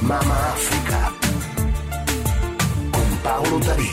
Mama Africa con Paolo Tarì.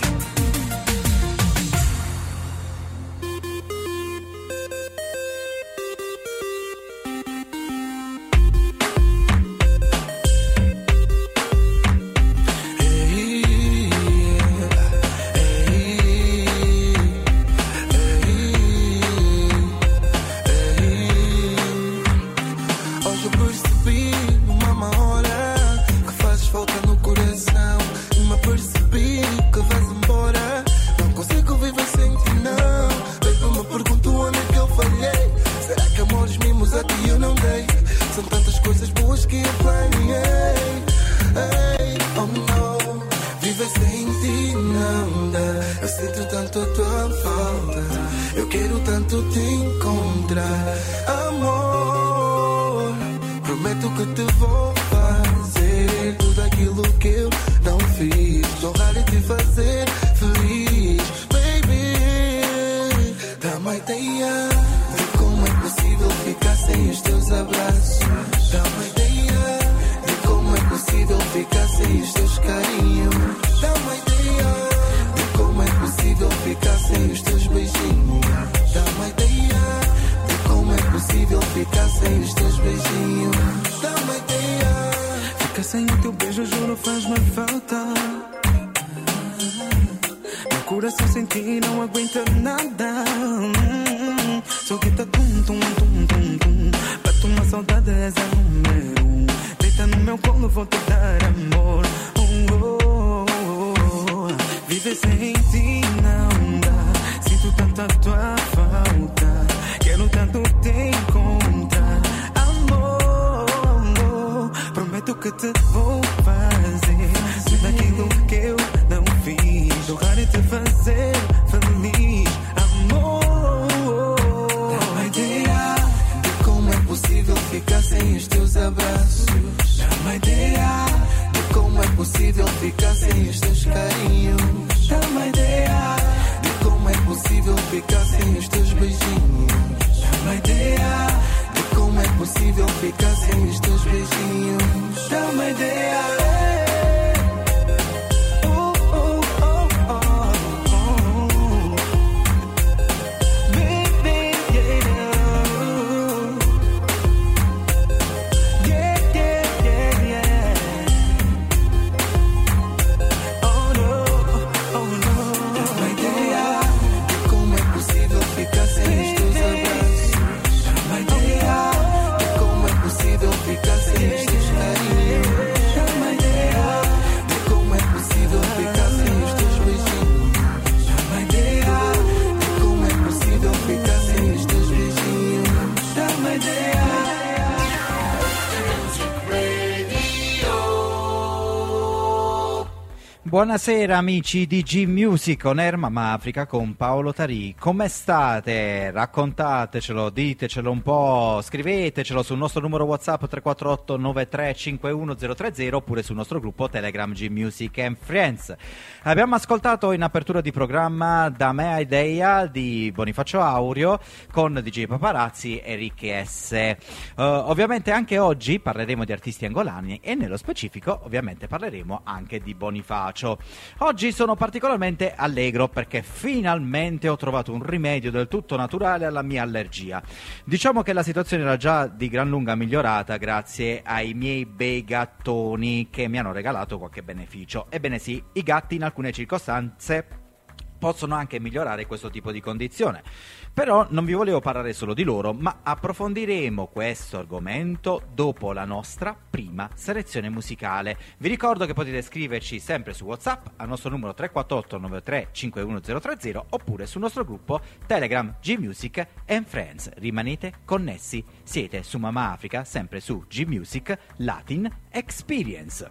Buonasera amici di G-Music on Air Mama Africa con Paolo Tarì. Come state? Raccontatecelo, ditecelo un po', scrivetecelo sul nostro numero WhatsApp 348 93 51 030 oppure sul nostro gruppo Telegram G-Music and Friends. Abbiamo ascoltato in apertura di programma Da Me Idea di Bonifacio Aurio con DJ Paparazzi e Ricky S. Ovviamente anche oggi parleremo di artisti angolani e nello specifico ovviamente parleremo anche di Bonifacio. Oggi sono particolarmente allegro perché finalmente ho trovato un rimedio del tutto naturale alla mia allergia. Diciamo che la situazione era già di gran lunga migliorata grazie ai miei bei gattoni che mi hanno regalato qualche beneficio. Ebbene sì, i gatti in alcune circostanze possono anche migliorare questo tipo di condizione. Però non vi volevo parlare solo di loro, ma approfondiremo questo argomento dopo la nostra prima selezione musicale. Vi ricordo che potete scriverci sempre su WhatsApp al nostro numero 348 93 51 030 oppure sul nostro gruppo Telegram G-Music and Friends. Rimanete connessi, siete su Mama Africa, sempre su G-Music Latin Experience.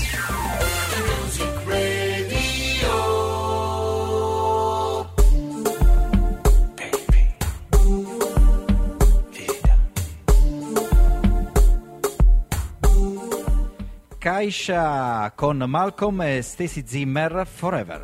Music Radio. Kaisha con Malcolm e Stacy Zimmer, Forever.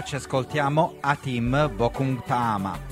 ci ascoltiamo Atim Bokum Tama.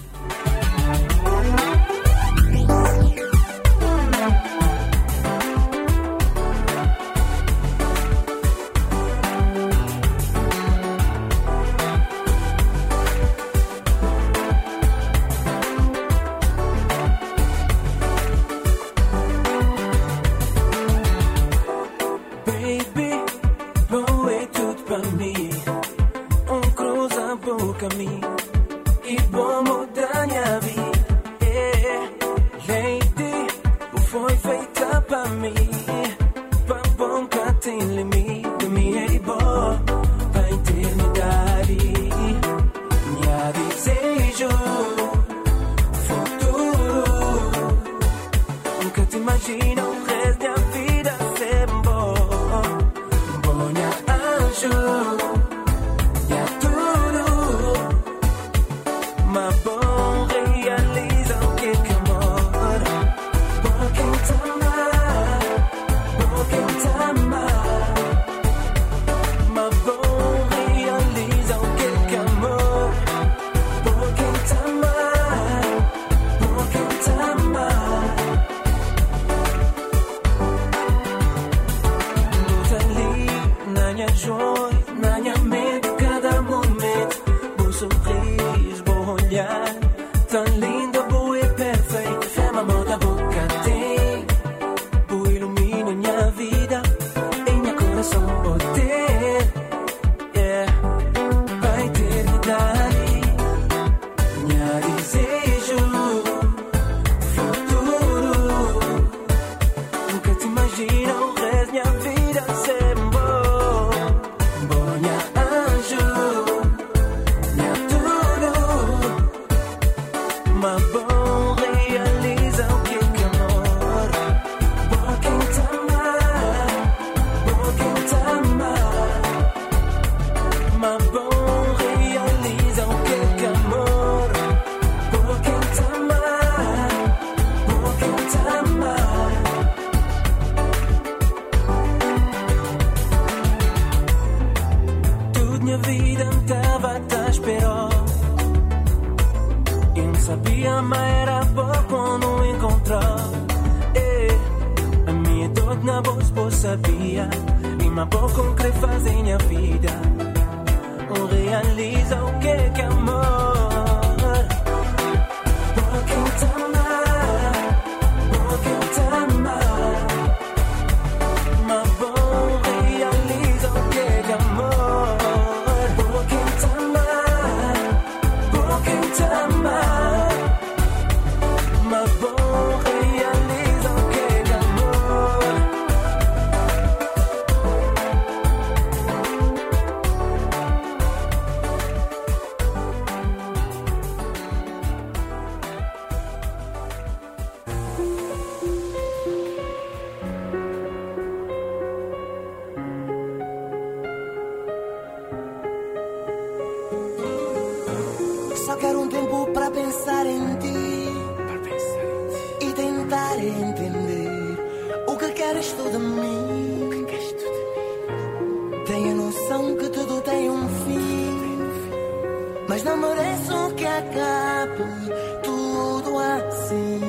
Só quero um tempo para pensar em ti e tentar entender o que queres tu de mim. Tenho noção que tudo tem um fim, mas não mereço que acabe tudo assim.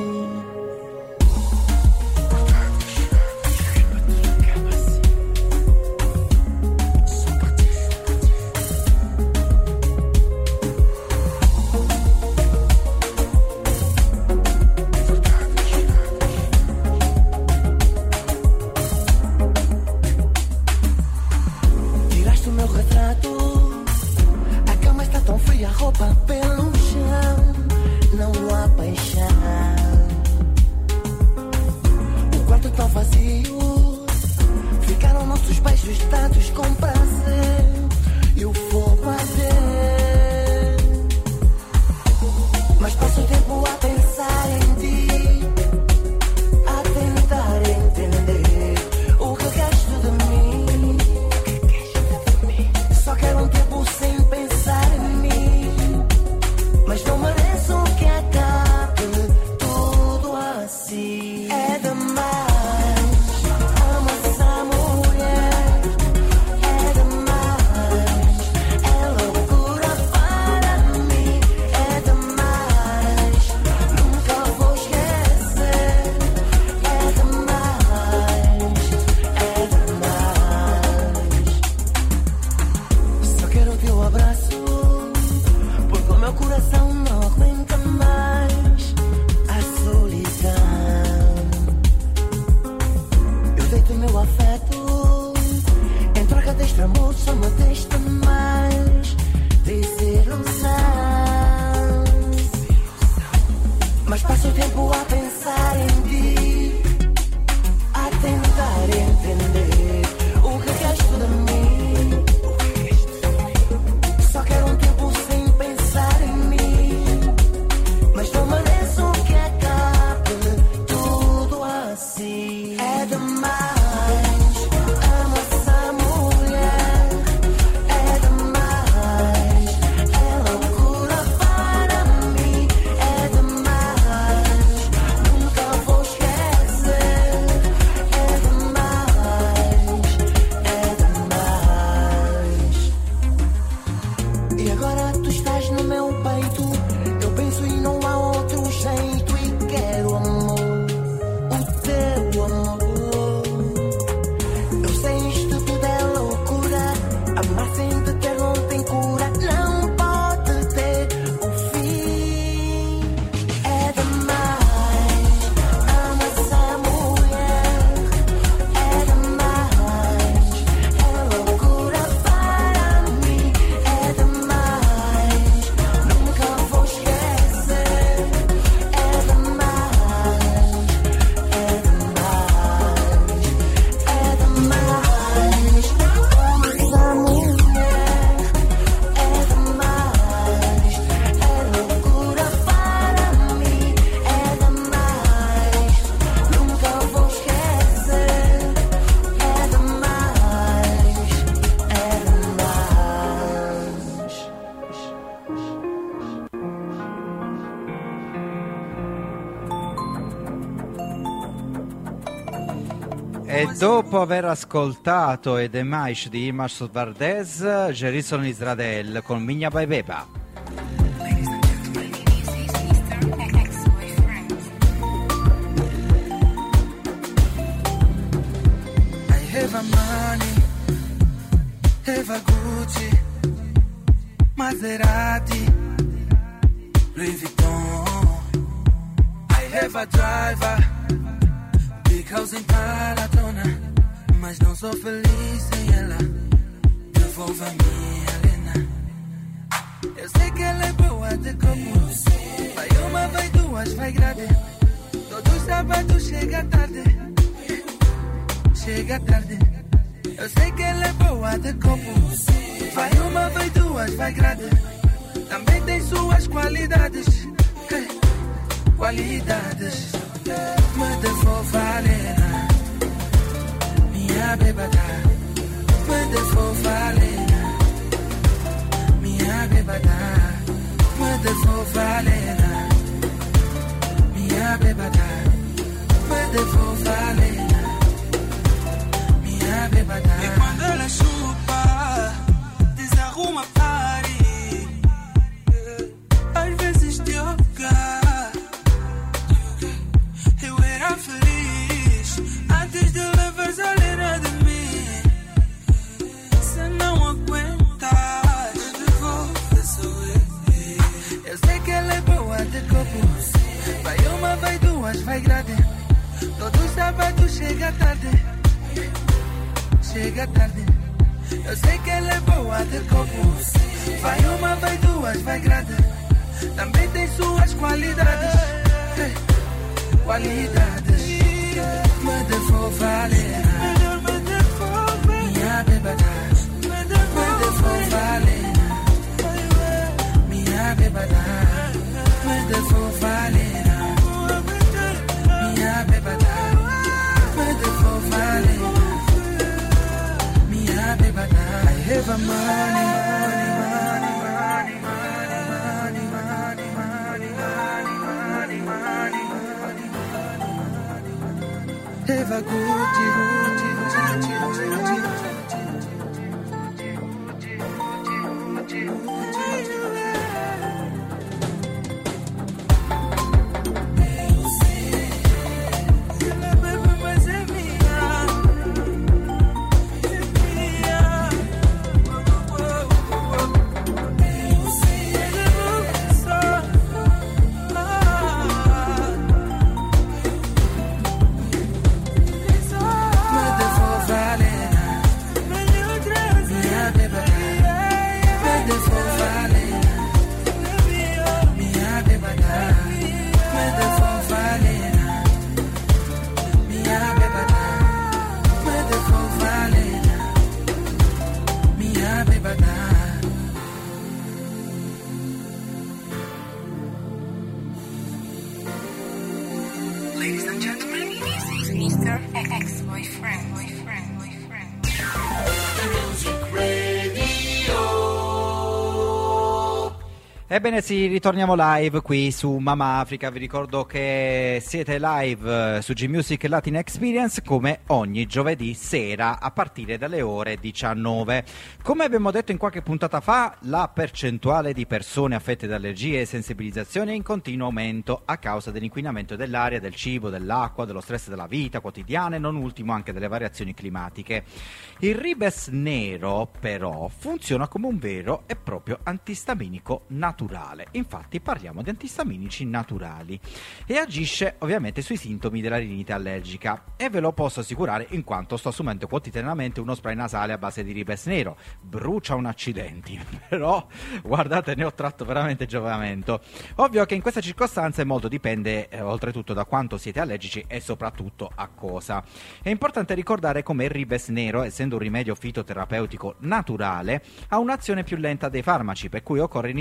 E dopo aver ascoltato Edemaish di Imars Vardez, Jerison Israel con Minha Bebeba. Eva Money, Eva Gucci, Maserati, Louis Vuitton. I have a driver, big house in Palatona, mas não sou feliz sem ela. Devolva minha Helena. Eu sei que ela é boa de como vai uma, vai duas, vai grade. Todo sábado chega tarde. Chega tarde, eu sei que ela é boa de copo. Vai uma, vai duas, vai grade. Também tem suas qualidades. Qualidades. Me devolva a Helena, minha bebada. Me devolva a Helena, minha bebada. Me devolva a Helena, minha bebada. Me devolva a Helena. E quando ela chupa, desarruma party. Às vezes yoga. Eu era feliz antes de levares a Helena de mim. Se não aguentas, devolve só eu sei que ela é boa de copo. Vai uma, vai duas, vai grade. Todo sábado chega tarde. Chega tarde, eu sei que ela é boa de copo. Vai uma, vai duas, vai grade. Também tem suas qualidades. Qualidades. Me devolva a Helena, minha bebada. Me devolva a Helena, minha bebada. Me devolva a Helena, minha bebada. Me devolva a Helena. I have a money, have a Ebbene sì, ritorniamo live qui su Mama Africa. Vi ricordo che siete live su G-Music Latin Experience come ogni giovedì sera a partire dalle ore 19. Come abbiamo detto in qualche puntata fa, la percentuale di persone affette da allergie e sensibilizzazione è in continuo aumento a causa dell'inquinamento dell'aria, del cibo, dell'acqua, dello stress della vita quotidiana e non ultimo anche delle variazioni climatiche. Il ribes nero però funziona come un vero e proprio antistaminico naturale. Infatti parliamo di antistaminici naturali e agisce ovviamente sui sintomi della rinite allergica e ve lo posso assicurare in quanto sto assumendo quotidianamente uno spray nasale a base di ribes nero. Brucia un accidenti, però guardate, ne ho tratto veramente giovamento. Ovvio che in queste circostanze molto dipende oltretutto da quanto siete allergici e soprattutto a cosa. È importante ricordare come il ribes nero, essendo un rimedio fitoterapeutico naturale, ha un'azione più lenta dei farmaci, per cui occorre iniziare la terapia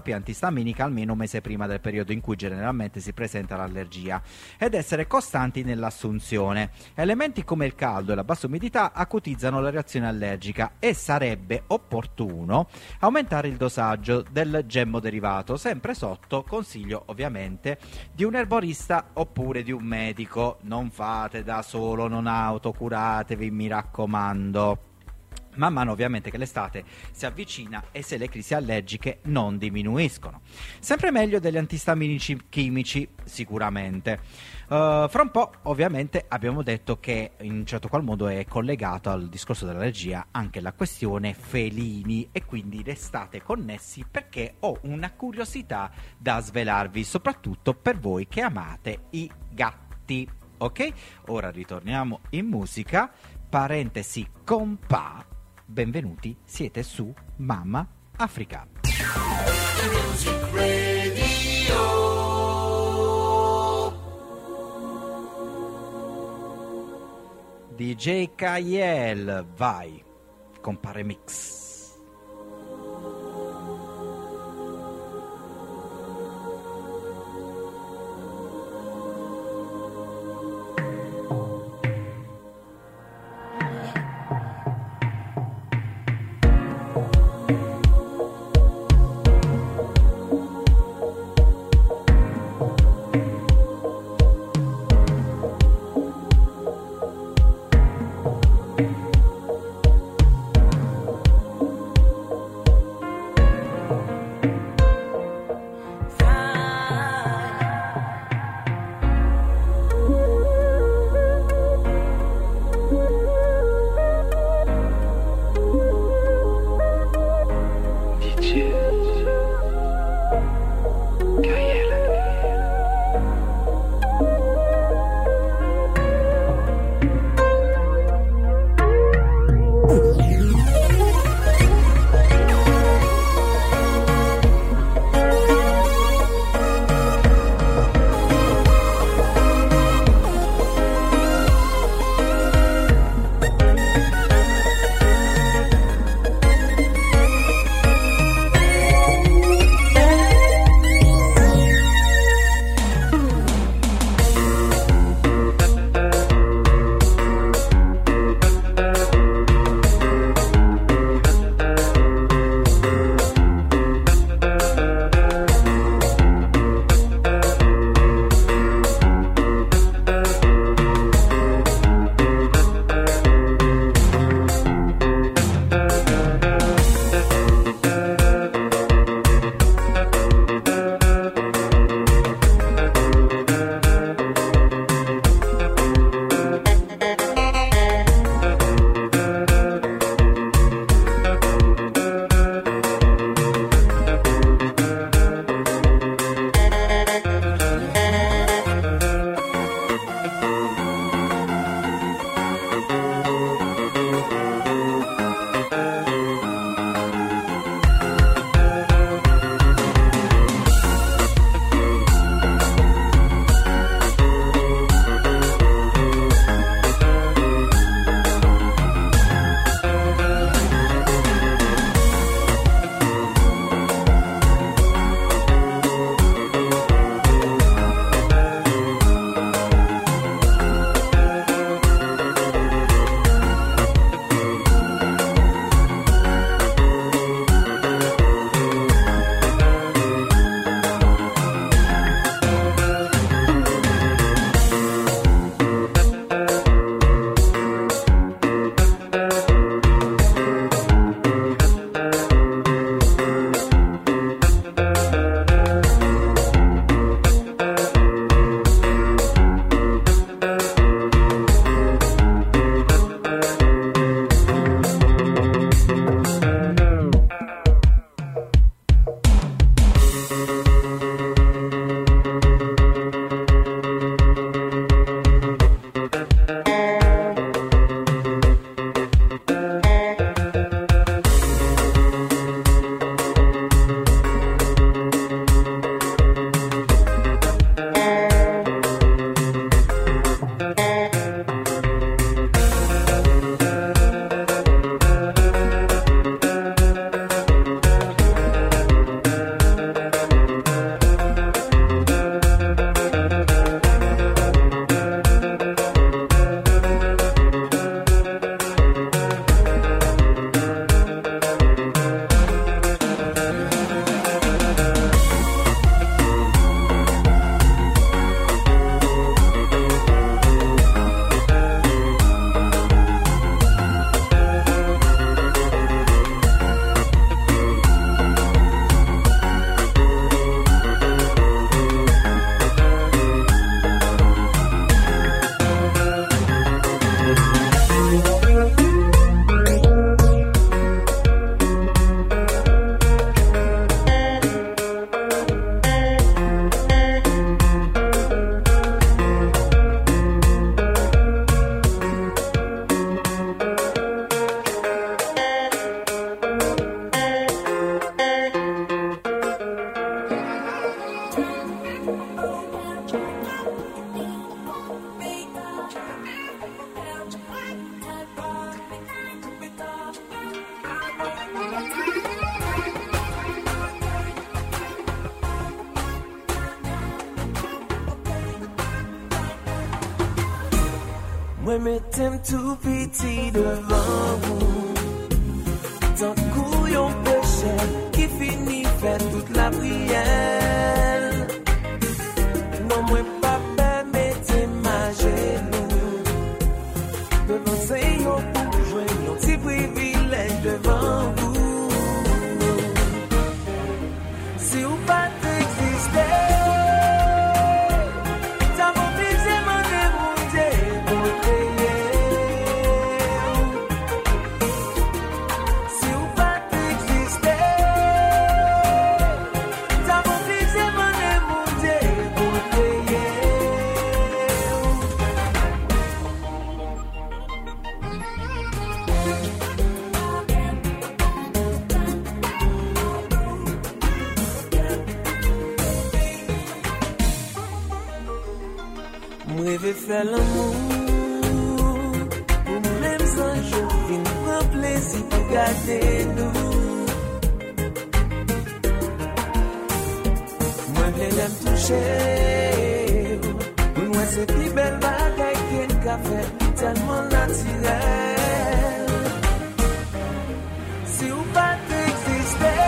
terapia antistaminica almeno un mese prima del periodo in cui generalmente si presenta l'allergia ed essere costanti nell'assunzione. Elementi come il caldo e la bassa umidità acutizzano la reazione allergica e sarebbe opportuno aumentare il dosaggio del gemmo derivato, sempre sotto consiglio ovviamente di un erborista oppure di un medico. Non fate da solo, non autocuratevi, mi raccomando. Man mano ovviamente che l'estate si avvicina e se le crisi allergiche non diminuiscono. Sempre meglio degli antistaminici chimici, sicuramente. Fra un po' ovviamente abbiamo detto che in un certo qual modo è collegato al discorso dell'allergia anche la questione felini e quindi restate connessi perché ho una curiosità da svelarvi, soprattutto per voi che amate i gatti. Ok? Ora ritorniamo in musica, parentesi compa. Benvenuti, siete su Mamma Africa. DJ Kayel, vai, compare mix. Moi m'aime tout petit devant vous. Tant couillon péché qui finit faire toute la prière. Non, moi pas permettre ma genou. Devant Seigneur pour jouer un petit privilège devant vous. Si vous pas exister. Faire l'amour pour même un jour vient prendre plaisir pour garder nous. Moi l'aime toucher pour moi c'est plus belle bagaille qu'un café tellement naturel. Si vous pas exister.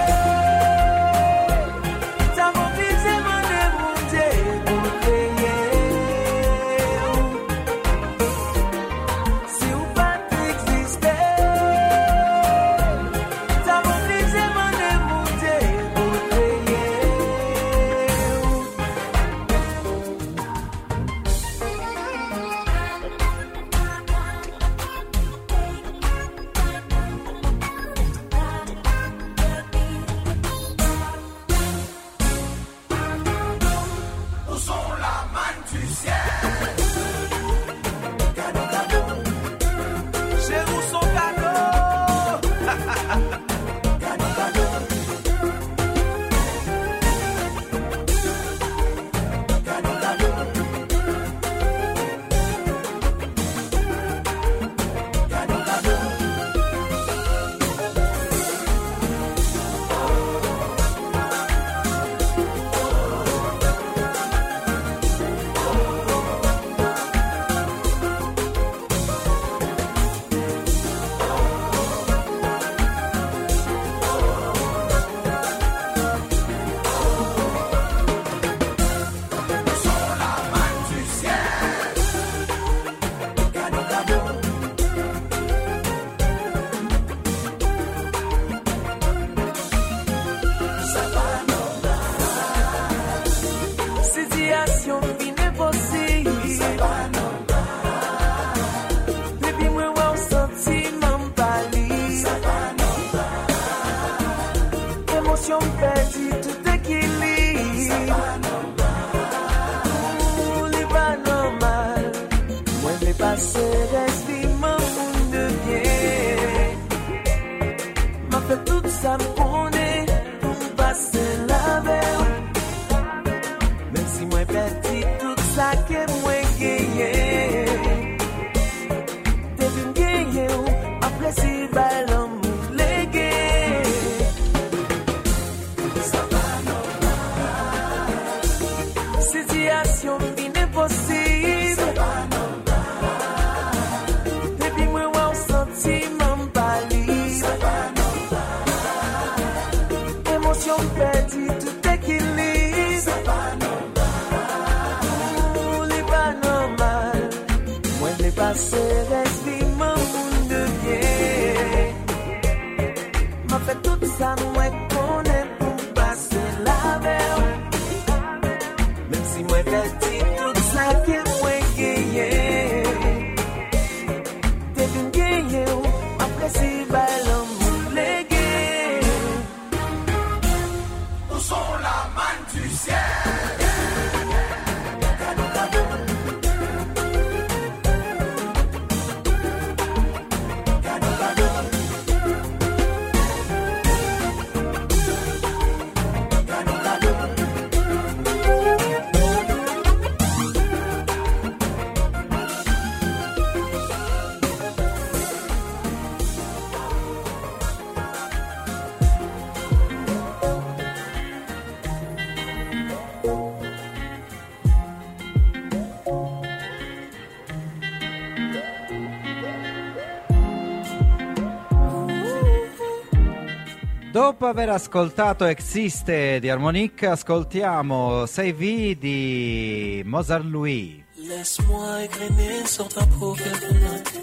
Dopo aver ascoltato Existe di Harmonique, ascoltiamo Sei vie di Mozart Louis. Laisse-moi égrener sur ta peau quelques notes.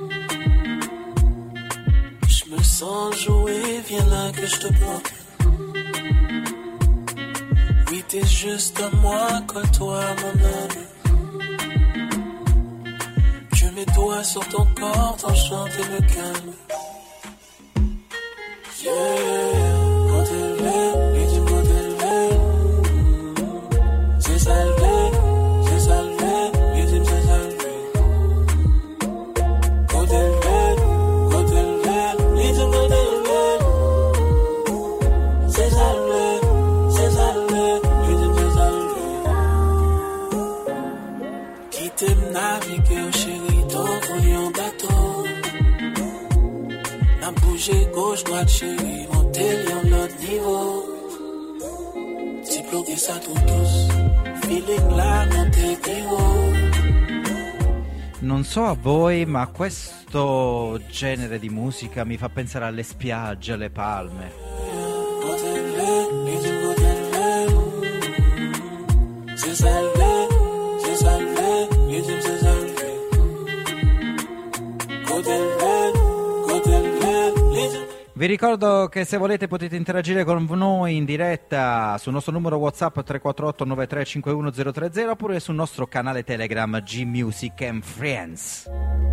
Je me sens jouer, viens là que je te porte. Oui, t'es juste à moi, colle-toi à mon âme. Que mes doigts sur ton corps t'enchantent et me calment. Yeah, côté-le, et du côté-le. C'est salvé, c'est salvé, et du c'est salvé. Côté-le, côté-le, et du côté-le. C'est salvé, c'est salvé, et du c'est salvé. Qui t'aime naviguer, chérie, ton voyant bateau. Bouger gauche, droite, chérie, monter lion l'autre niveau. Diplôme ça tout tous, feeling là, monter niveau. Non so a voi, ma questo genere di musica mi fa pensare alle spiagge, alle palme. C'est salvé, c'est salvé, c'est salvé. Vi ricordo che se volete potete interagire con noi in diretta sul nostro numero WhatsApp 348 93 51030 oppure sul nostro canale Telegram G Music and Friends.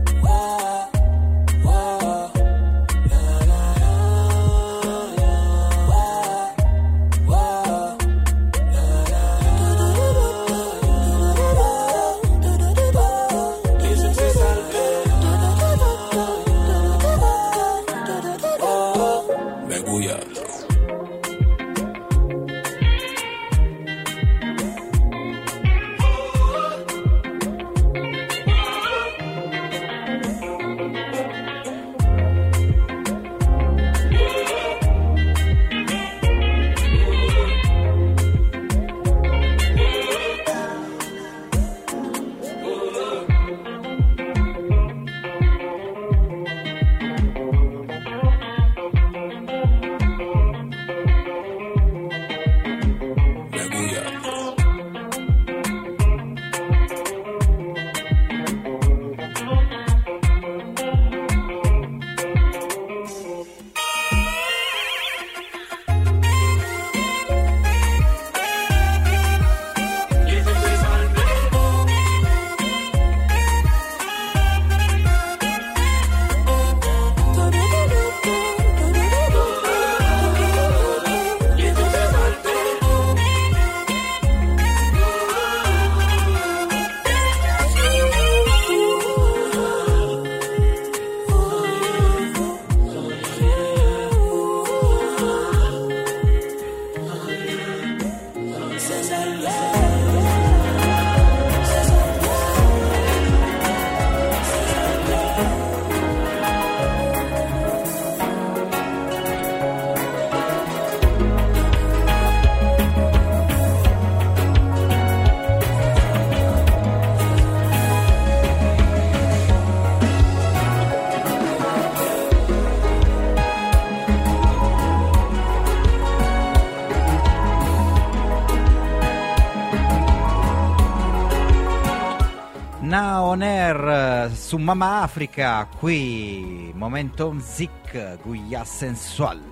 Now on air su Mama Africa, qui Momentum Zik, Guia Sensual.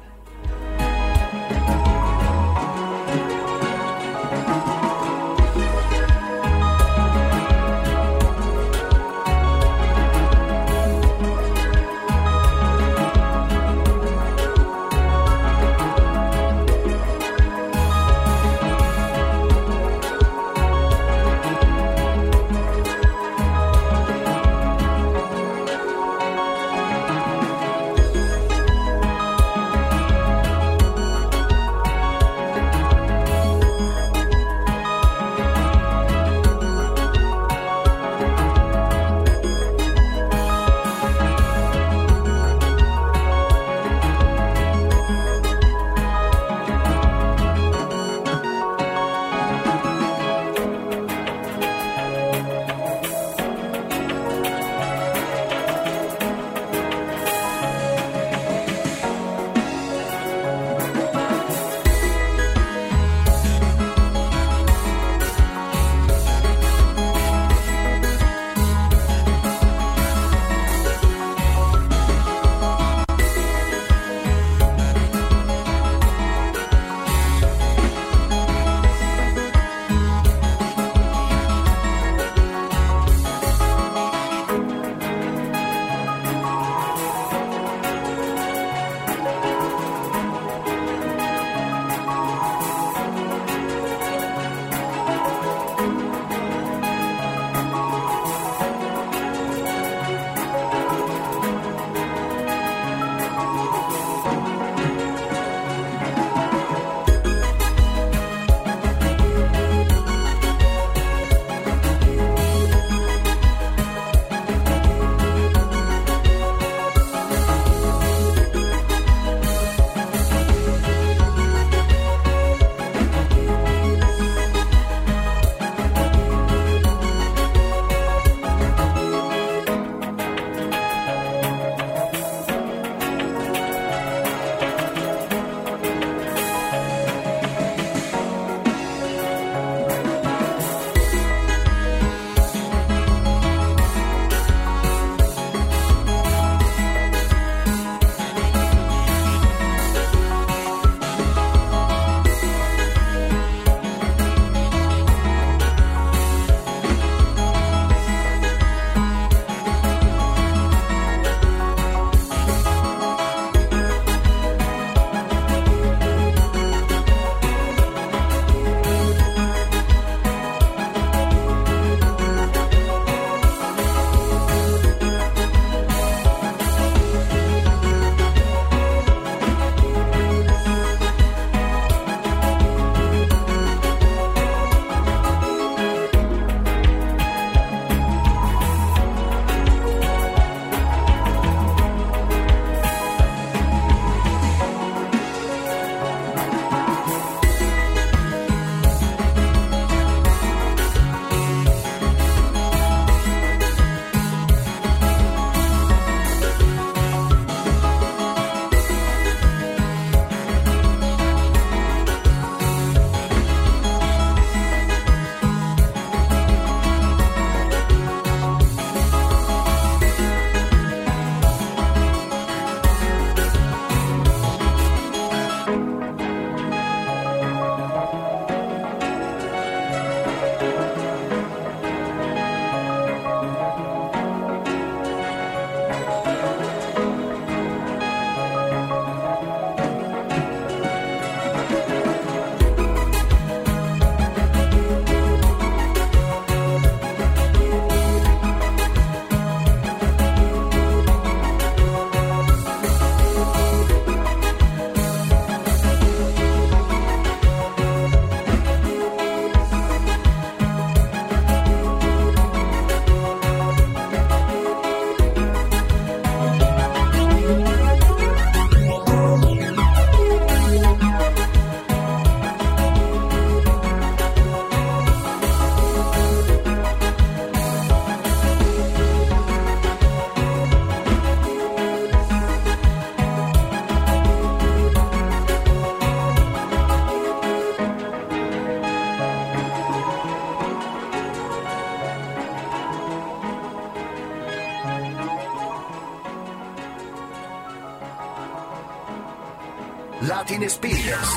Latin Experience.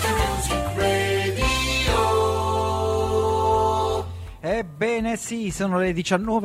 Ebbene sì, sono le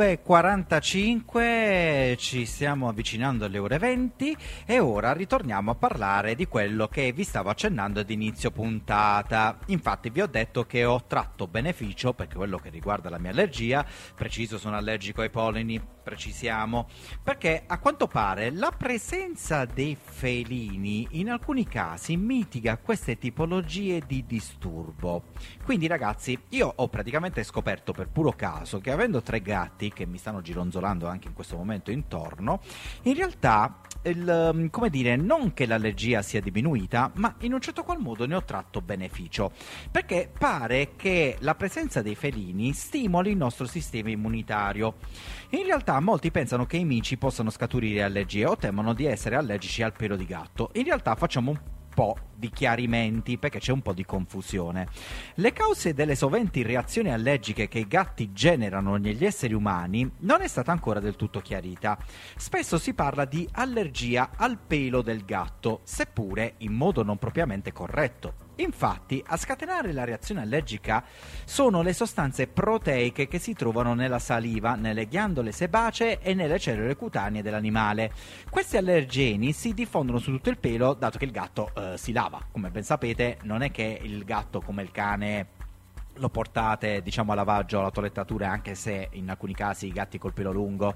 19:45, ci stiamo avvicinando alle ore 20 e ora ritorniamo a parlare di quello che vi stavo accennando ad inizio puntata. Infatti vi ho detto che ho tratto beneficio, perché quello che riguarda la mia allergia, preciso sono allergico ai pollini, precisiamo, perché a quanto pare la presenza dei felini in alcuni casi mitiga queste tipologie di disturbo. Quindi ragazzi, io ho praticamente scoperto per puro caso che avendo 3 gatti che mi stanno gironzolando anche in questo momento intorno, in realtà come dire, non che l'allergia sia diminuita, ma in un certo qual modo ne ho tratto beneficio, perché pare che la presenza dei felini stimoli il nostro sistema immunitario. In realtà molti pensano che i mici possano scaturire allergie o temono di essere allergici al pelo di gatto. In realtà facciamo un po' di chiarimenti perché c'è un po' di confusione. Le cause delle soventi reazioni allergiche che i gatti generano negli esseri umani non è stata ancora del tutto chiarita. Spesso si parla di allergia al pelo del gatto, seppure in modo non propriamente corretto. Infatti, a scatenare la reazione allergica sono le sostanze proteiche che si trovano nella saliva, nelle ghiandole sebacee e nelle cellule cutanee dell'animale. Questi allergeni si diffondono su tutto il pelo, dato che il gatto si lava. Come ben sapete, non è che il gatto, come il cane, lo portate diciamo a lavaggio, alla toilettatura, anche se in alcuni casi i gatti col pelo lungo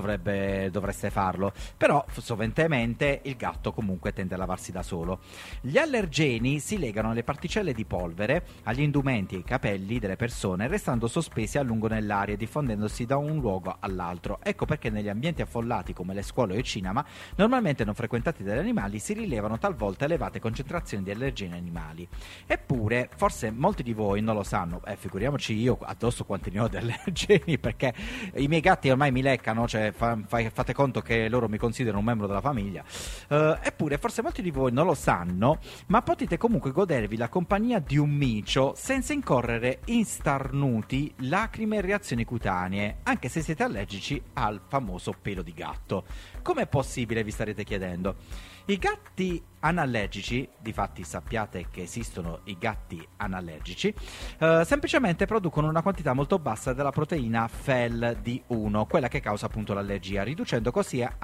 dovreste farlo, però soventemente il gatto comunque tende a lavarsi da solo. Gli allergeni si legano alle particelle di polvere, agli indumenti e ai capelli delle persone, restando sospesi a lungo nell'aria e diffondendosi da un luogo all'altro. Ecco perché negli ambienti affollati come le scuole o il cinema, normalmente non frequentati dagli animali, si rilevano talvolta elevate concentrazioni di allergeni animali. Eppure forse molti di voi non lo sanno, figuriamoci io addosso quanti ne ho di allergeni, perché i miei gatti ormai mi leccano, cioè fate conto che loro mi considerano un membro della famiglia. Eppure forse molti di voi non lo sanno, ma potete comunque godervi la compagnia di un micio senza incorrere in starnuti, lacrime e reazioni cutanee, anche se siete allergici al famoso pelo di gatto. Com'è possibile, vi starete chiedendo? I gatti anallergici, difatti sappiate che esistono i gatti anallergici, semplicemente producono una quantità molto bassa della proteina FeL-D1, quella che causa appunto l'allergia, riuscendo così a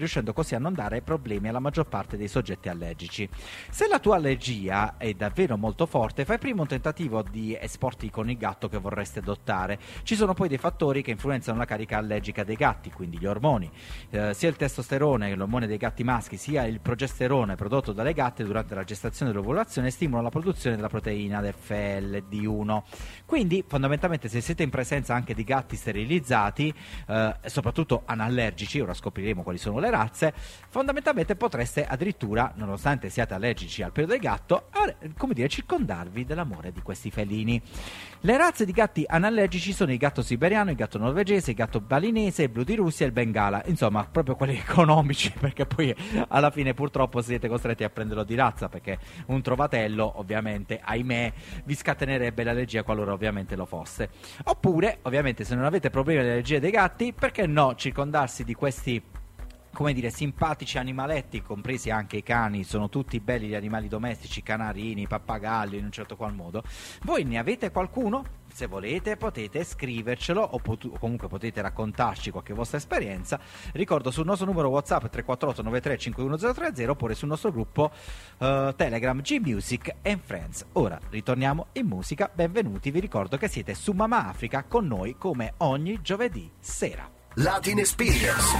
non dare problemi alla maggior parte dei soggetti allergici. Se la tua allergia è davvero molto forte, fai prima un tentativo di esporti con il gatto che vorresti adottare. Ci sono poi dei fattori che influenzano la carica allergica dei gatti, quindi gli ormoni, sia il testosterone, l'ormone dei gatti maschi, sia il progesterone prodotto dalle gatte durante la gestazione e l'ovulazione stimolano la produzione della proteina del FeL-D1. Quindi fondamentalmente, se siete in presenza anche di gatti sterilizzati, soprattutto anallergici, ora scopriremo quali sono le razze, fondamentalmente potreste addirittura, nonostante siate allergici al pelo del gatto, circondarvi dell'amore di questi felini. Le razze di gatti anallergici sono il gatto siberiano, il gatto norvegese, il gatto balinese, il blu di Russia e il bengala, insomma proprio quelli economici, perché poi alla fine purtroppo siete costretti a prenderlo di razza, perché un trovatello ovviamente, ahimè, vi scatenerebbe l'allergia qualora ovviamente lo fosse. Oppure ovviamente, se non avete problemi di allergia dei gatti, perché no circondarsi di questi, come dire, simpatici animaletti, compresi anche i cani, sono tutti belli gli animali domestici, canarini, pappagalli in un certo qual modo. Voi ne avete qualcuno? Se volete potete scrivercelo o comunque potete raccontarci qualche vostra esperienza. Ricordo sul nostro numero WhatsApp 348 93 51030 oppure sul nostro gruppo Telegram G-Music and Friends. Ora ritorniamo in musica, benvenuti, vi ricordo che siete su Mama Africa con noi come ogni giovedì sera. Latin Experience.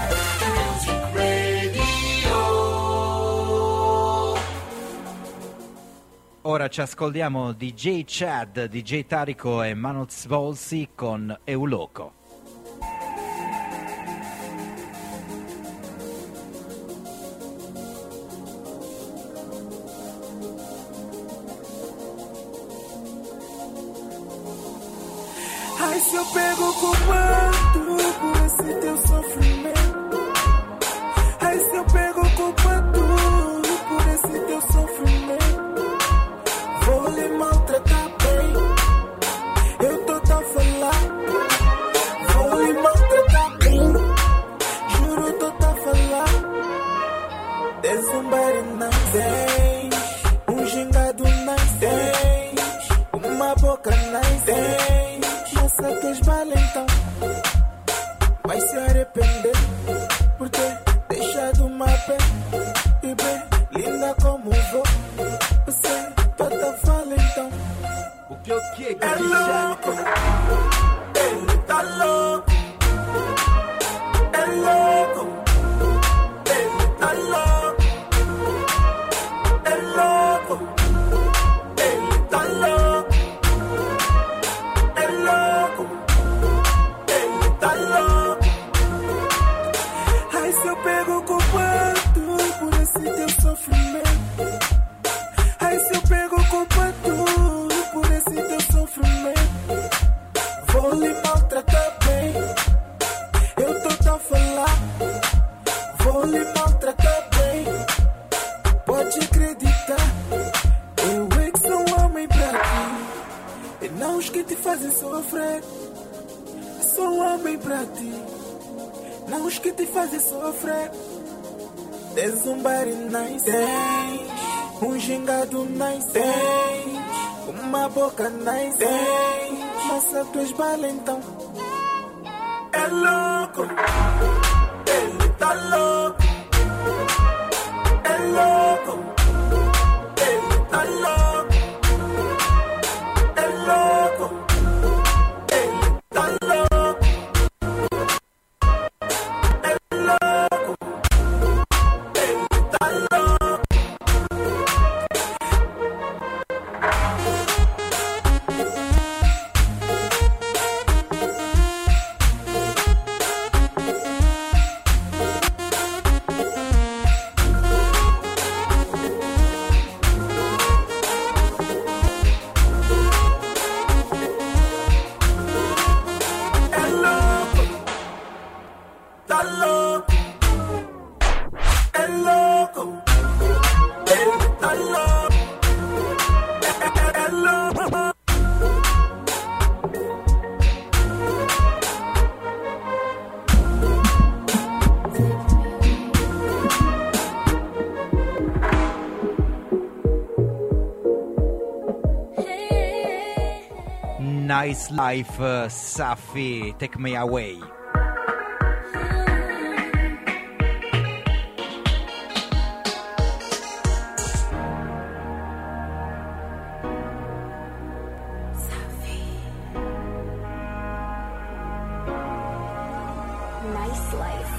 Ora ci ascoltiamo DJ Chad, DJ Tarico e Manut Svolsi con Euloco. Ai, se eu pego comando por esse teu sofrimento. Ai, se eu pego comando por esse teu sofrimento. Vou lhe maltratar bem. Eu tô a falar. Vou lhe maltratar bem. Juro, tô a falar. There's somebody nowadays. uma boca nice. Tem, moça, tu és valentão. Vai se arrepender por ter deixado uma pé. E bem, linda como vou. Você toda valentão. O que eu que É louco, ele tá louco. É louco, ele tá louco. É louco, ele tá louco. É louco, ele tá louco. Ai, se eu pego culpado por esse teu sofrimento. Ai, se eu pego culpado por esse teu sofrimento. Vou lhe maltratar bem. Eu tô a falar. Vou lhe maltratar bem. Pode acreditar. Eu é que sou um homem pra ti. E não os que te fazem sofrer. Sou um homem pra ti. Não os que te fazem sofrer. Tens um body nice. Tens um gingado nice. Tens uma boca nice. Tens, moça, tu és valentão. É louco, ele tá louco. É louco, ele tá louco. É louco, ele tá louco. É louco, ele tá louco. É louco, tá louco. É louco, ele tá louco. É louco. Nice Life, Safi, Take Me Away. Nice life.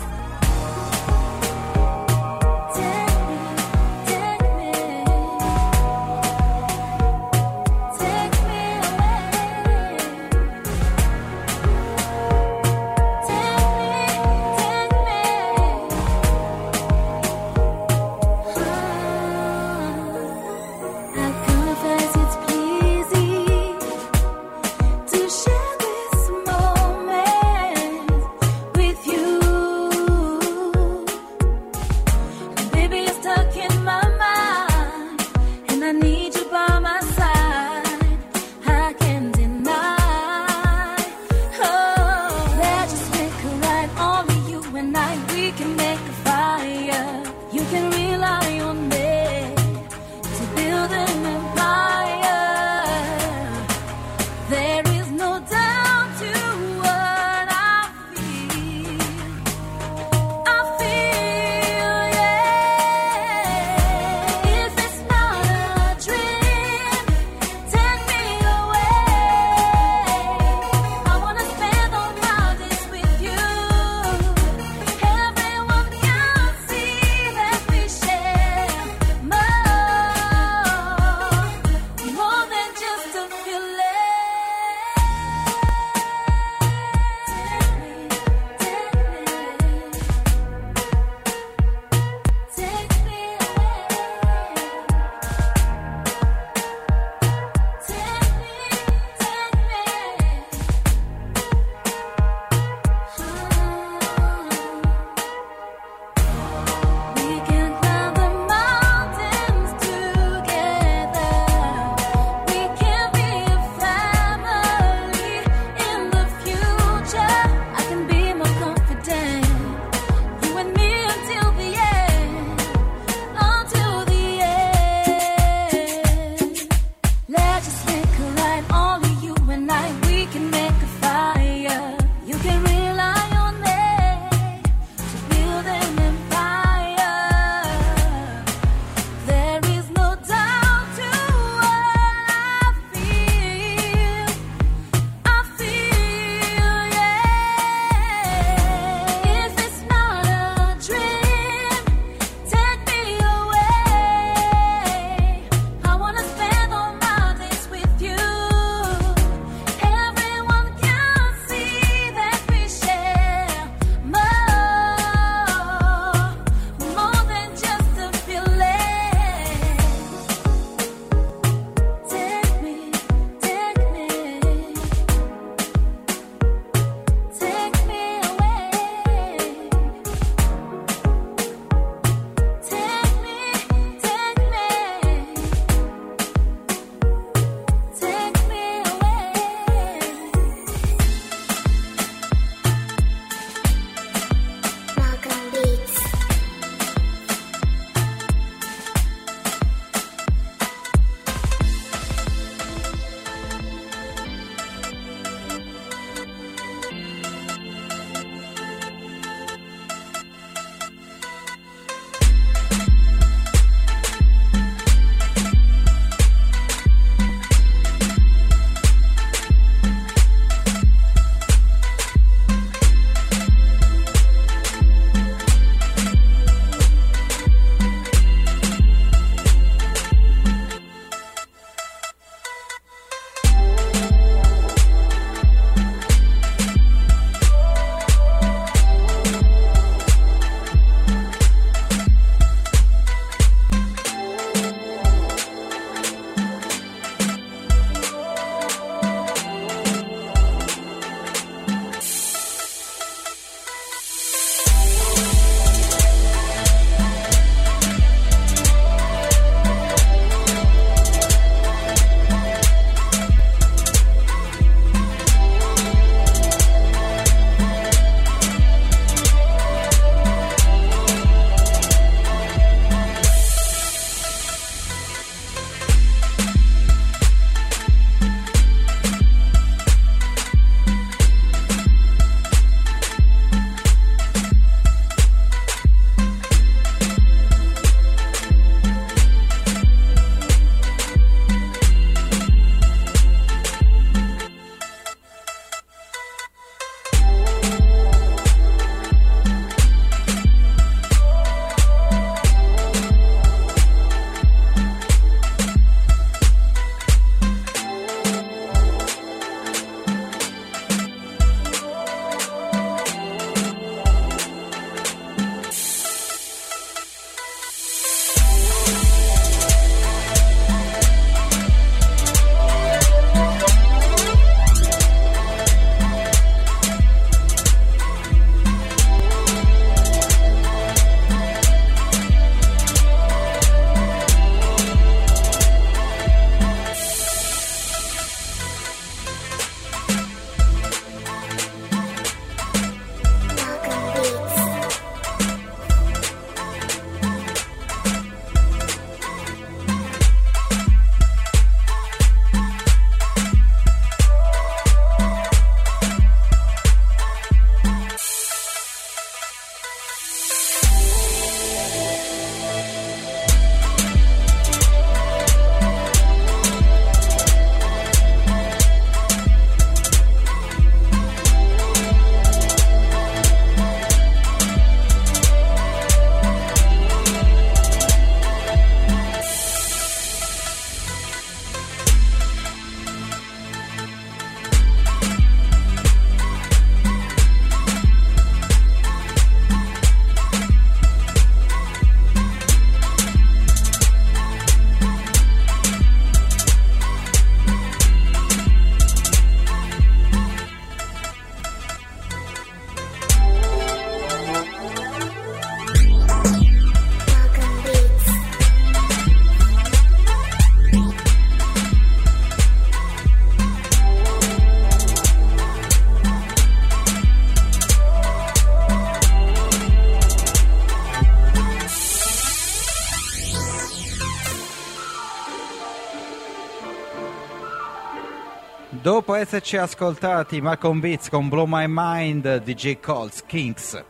Dopo esserci ascoltati Malcolm Beats con Blow My Mind, DJ Colts, Kings.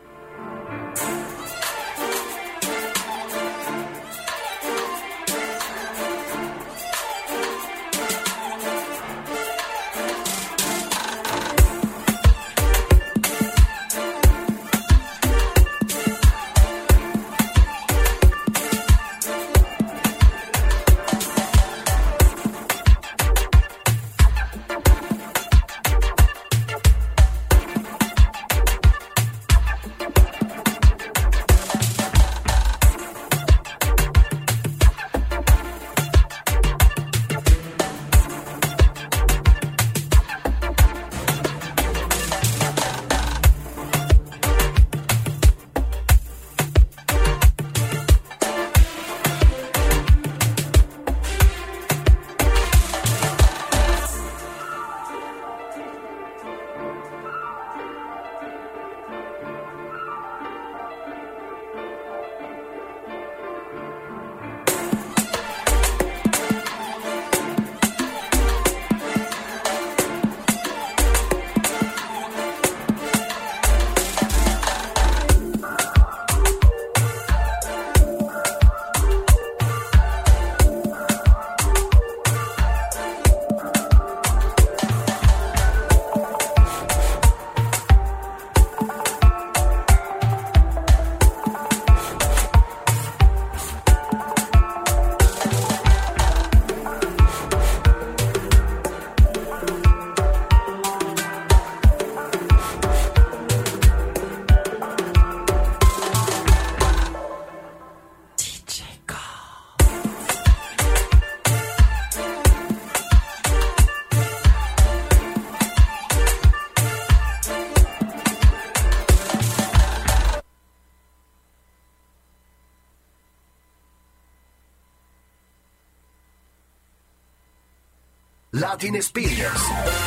Latin Experience.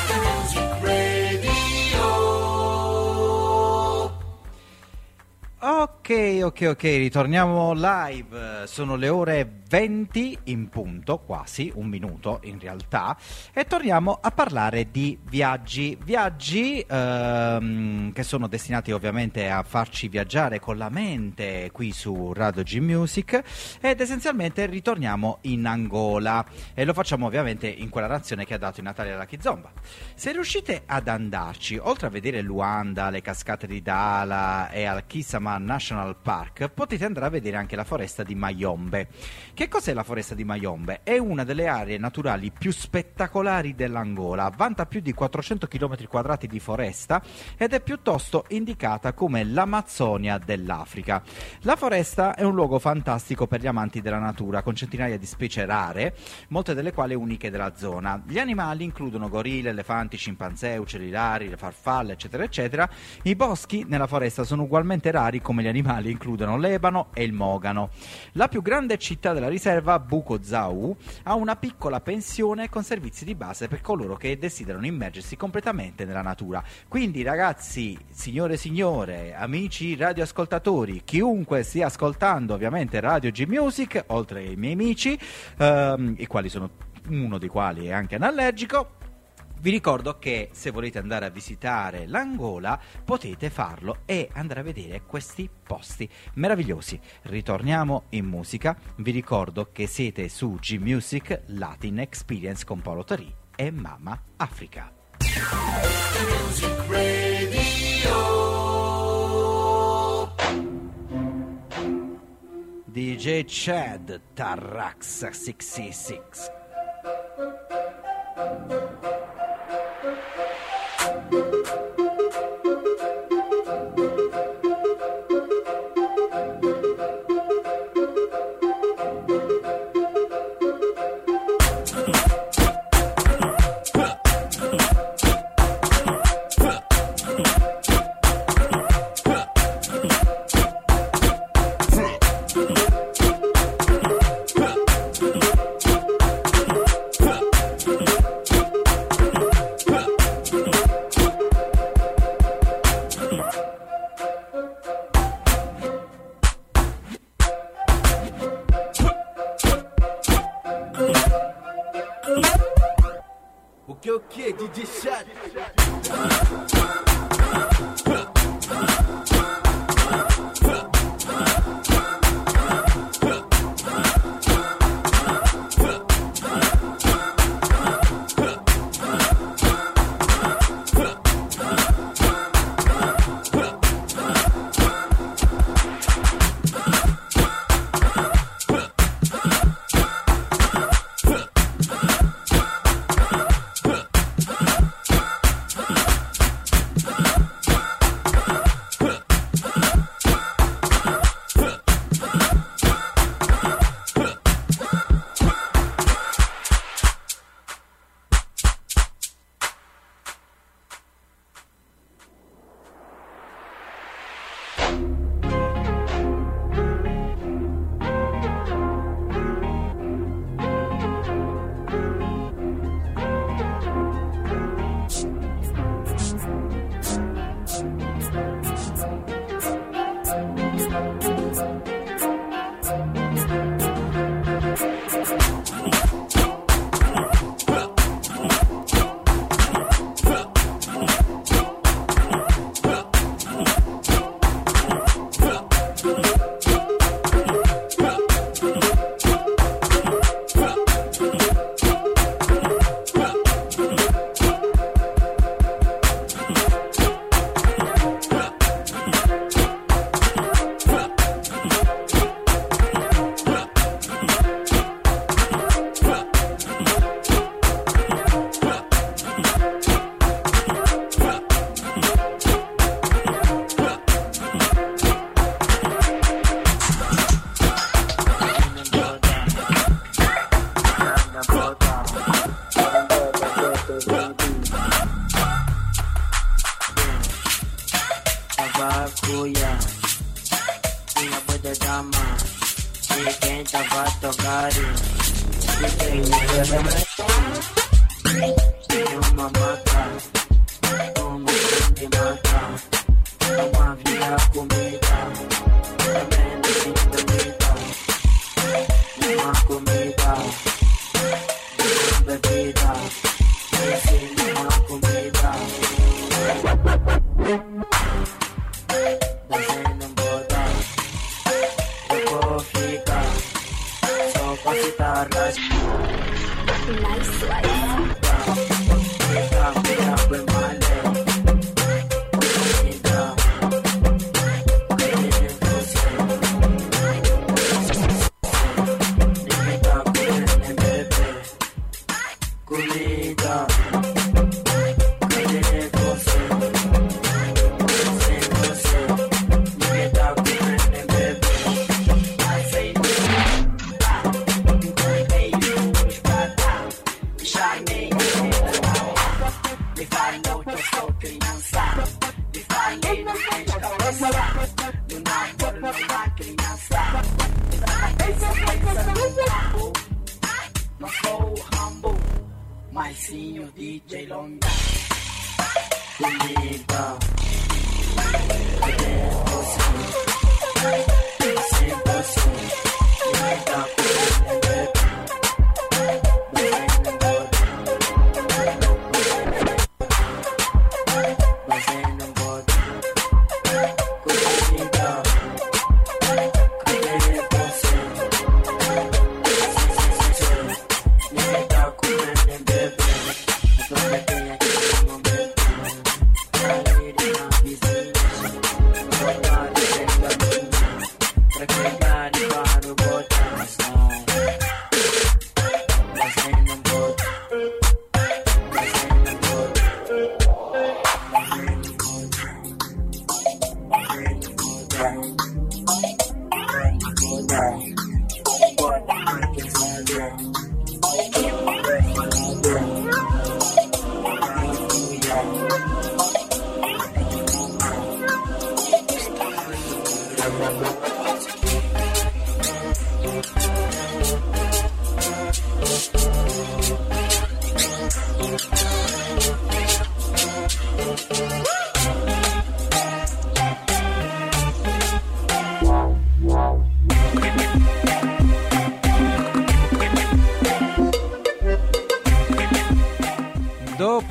Ok, ritorniamo live, sono le ore 20 in punto, quasi un minuto in realtà, e torniamo a parlare di viaggi che sono destinati ovviamente a farci viaggiare con la mente qui su Radio G Music, ed essenzialmente ritorniamo in Angola e lo facciamo ovviamente in quella nazione che ha dato i Natali alla Kizomba. Se riuscite ad andarci, oltre a vedere Luanda, le cascate di Dala e al Kisama National Park, potete andare a vedere anche la foresta di Mayombe. Che cos'è la foresta di Mayombe? È una delle aree naturali più spettacolari dell'Angola, vanta più di 400 km quadrati di foresta ed è piuttosto indicata come l'Amazzonia dell'Africa. La foresta è un luogo fantastico per gli amanti della natura, con centinaia di specie rare, molte delle quali uniche della zona. Gli animali includono gorille, elefanti, scimpanzé, uccelli rari, le farfalle, eccetera eccetera. I boschi nella foresta sono ugualmente rari, come gli animali includono l'ebano e il mogano. La più grande città della riserva, Buko-Zau, ha una piccola pensione con servizi di base per coloro che desiderano immergersi completamente nella natura. Quindi ragazzi, signore e signore, amici radioascoltatori, chiunque stia ascoltando ovviamente Radio G Music, oltre ai miei amici, i quali sono uno dei quali è anche anallergico, vi ricordo che se volete andare a visitare l'Angola potete farlo e andare a vedere questi posti meravigliosi. Ritorniamo in musica, vi ricordo che siete su G Music Latin Experience con Paolo Tarì e Mama Africa. Music Radio. DJ Chad Tarrax 66.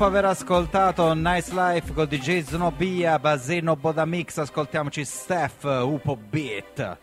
Dopo aver ascoltato Nice Life con DJ Snobia, Baseno Bodamix, ascoltiamoci Steph, Upo Beat.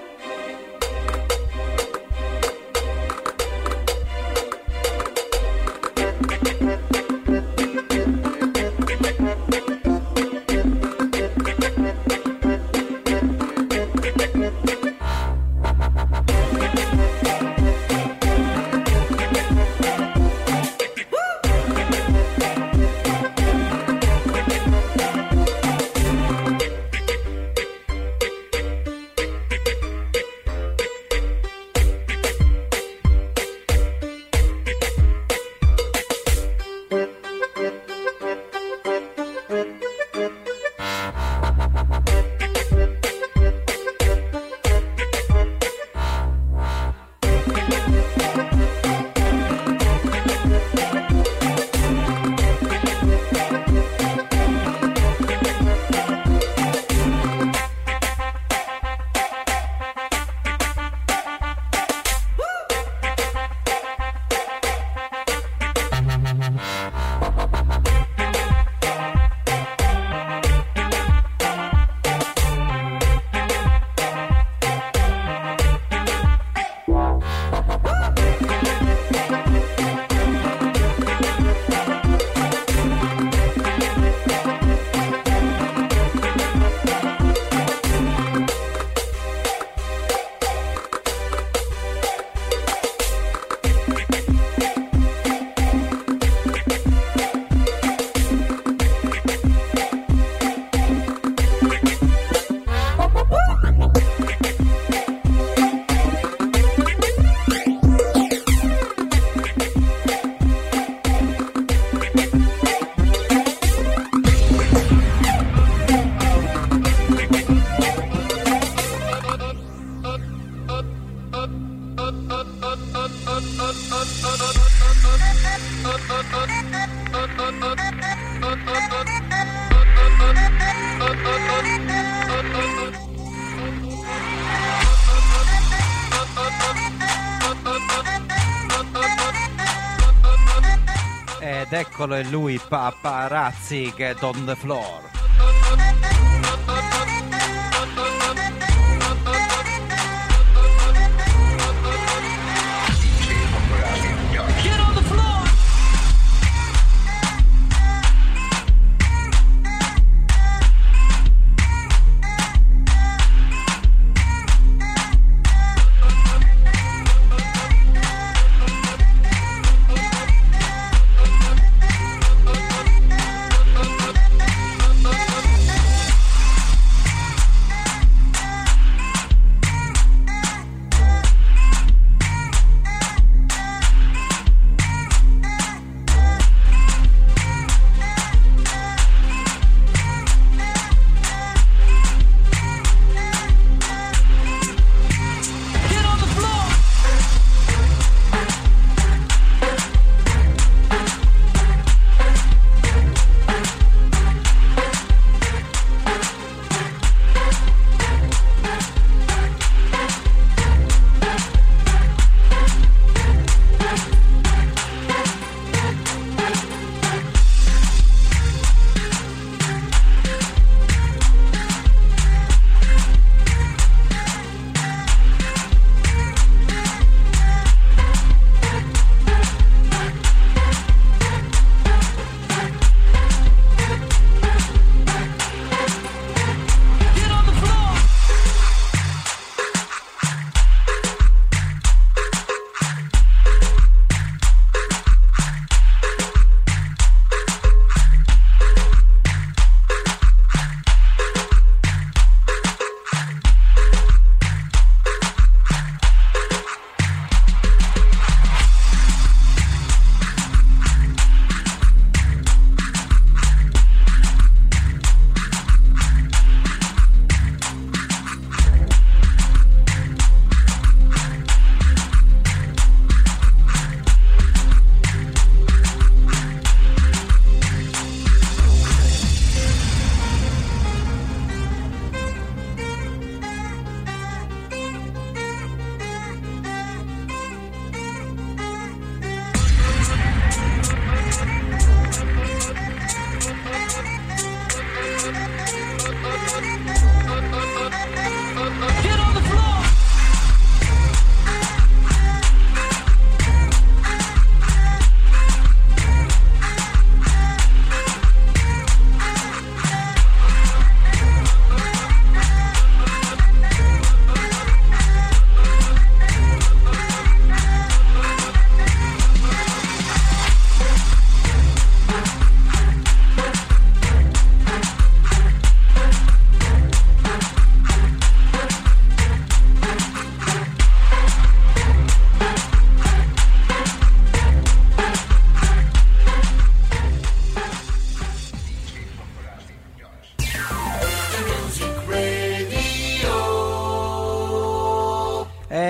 Ed eccolo è lui, Paparazzi, Get on the Floor.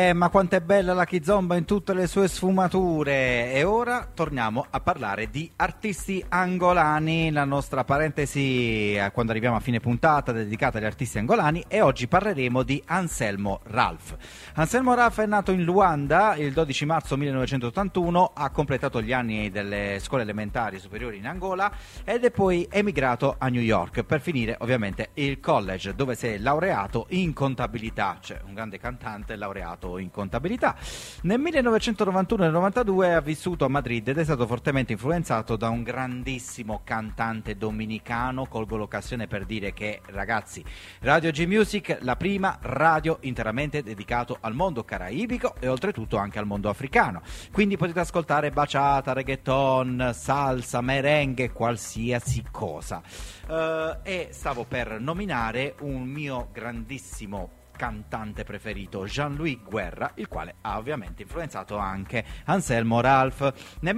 ma quanto è bella la kizomba in tutte le sue sfumature. E ora torniamo a parlare di artisti angolani, la nostra parentesi quando arriviamo a fine puntata dedicata agli artisti angolani, e oggi parleremo di Anselmo Ralph. Anselmo Ralph è nato in Luanda il 12 marzo 1981, ha completato gli anni delle scuole elementari superiori in Angola ed è poi emigrato a New York per finire ovviamente il college, dove si è laureato in contabilità, cioè un grande cantante laureato in contabilità. Nel 1991 e 92 ha vissuto a Madrid ed è stato fortemente influenzato da un grandissimo cantante dominicano. Colgo l'occasione per dire che, ragazzi, Radio G Music, la prima radio interamente dedicato al mondo caraibico e oltretutto anche al mondo africano, quindi potete ascoltare bachata, reggaeton, salsa, merengue, qualsiasi cosa. E stavo per nominare un mio grandissimo cantante preferito, Jean-Louis Guerra, il quale ha ovviamente influenzato anche Anselmo Ralph. Nel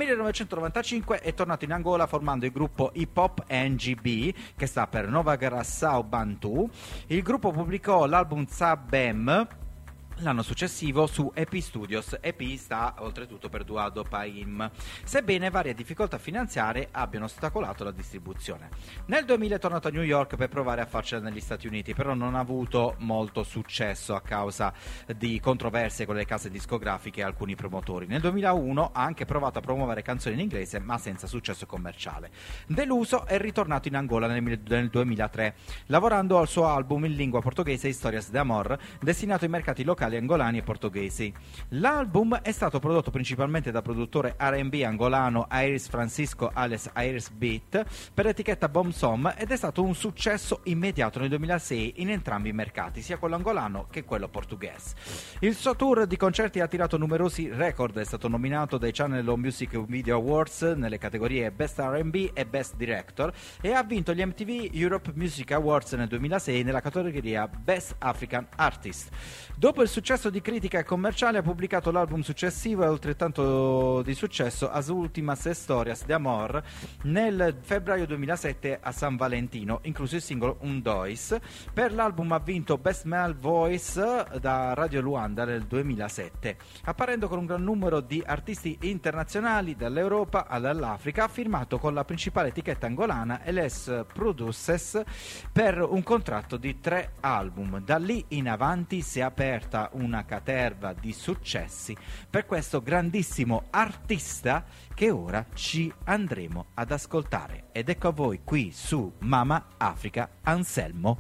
1995 è tornato in Angola formando il gruppo hip hop NGB, che sta per Nova Geração Bantu. Il gruppo pubblicò l'album Sabem l'anno successivo su EP Studios. EP sta oltretutto per Duado Paim, sebbene varie difficoltà finanziarie abbiano ostacolato la distribuzione. Nel 2000 è tornato a New York per provare a farcela negli Stati Uniti, però non ha avuto molto successo a causa di controversie con le case discografiche e alcuni promotori. Nel 2001 ha anche provato a promuovere canzoni in inglese, ma senza successo commerciale. Deluso, è ritornato in Angola nel 2003, lavorando al suo album in lingua portoghese Historias de Amor, destinato ai mercati locali angolani e portoghesi. L'album è stato prodotto principalmente da produttore R&B angolano Iris Francisco alias Iris Beat per l'etichetta Bomsom ed è stato un successo immediato nel 2006 in entrambi i mercati, sia quello angolano che quello portoghese. Il suo tour di concerti ha attirato numerosi record, è stato nominato dai Channel Music Video Awards nelle categorie Best R&B e Best Director e ha vinto gli MTV Europe Music Awards nel 2006 nella categoria Best African Artist. Dopo il successo di critica e commerciale ha pubblicato l'album successivo e altrettanto di successo As Últimas Historias de Amor nel febbraio 2007 a San Valentino, incluso il singolo Un Dois. Per l'album ha vinto Best Male Voice da Radio Luanda nel 2007, apparendo con un gran numero di artisti internazionali dall'Europa all'Africa. Ha firmato con la principale etichetta angolana LS Produces per un contratto di 3 album. Da lì in avanti si è aperta una caterva di successi per questo grandissimo artista che ora ci andremo ad ascoltare, ed ecco a voi qui su Mama Africa Anselmo